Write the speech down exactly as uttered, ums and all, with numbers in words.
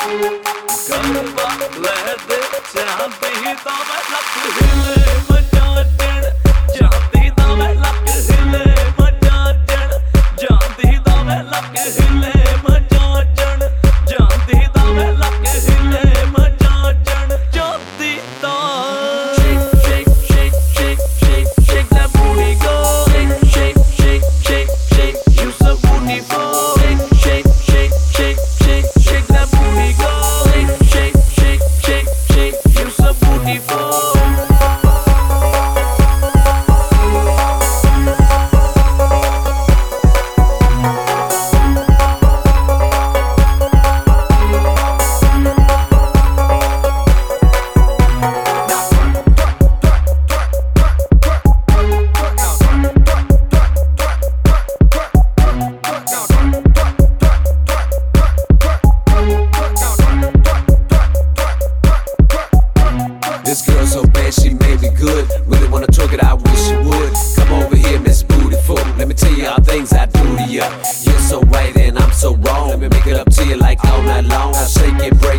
गरबा लहदे चांदी दा मैं लक हिले मजा जण चांदी दा मैं लक हिले मजा जण चांदी दा मैं लक हिले मजा जण चांदी दा मैं लक हिले मजा जण चांदी दा shake shake shake shake shake that booty go shake shake shake shake shake you so beautiful shake shake shake shake shake that booty go shake shake shake shake you so beautiful This girl so bad, she made me good. Really wanna talk it, I wish she would. Come over here, Miss Beautiful. Let me tell you all things I do to ya. You're so right and I'm so wrong. Let me make it up to you like all night long. I shake it, break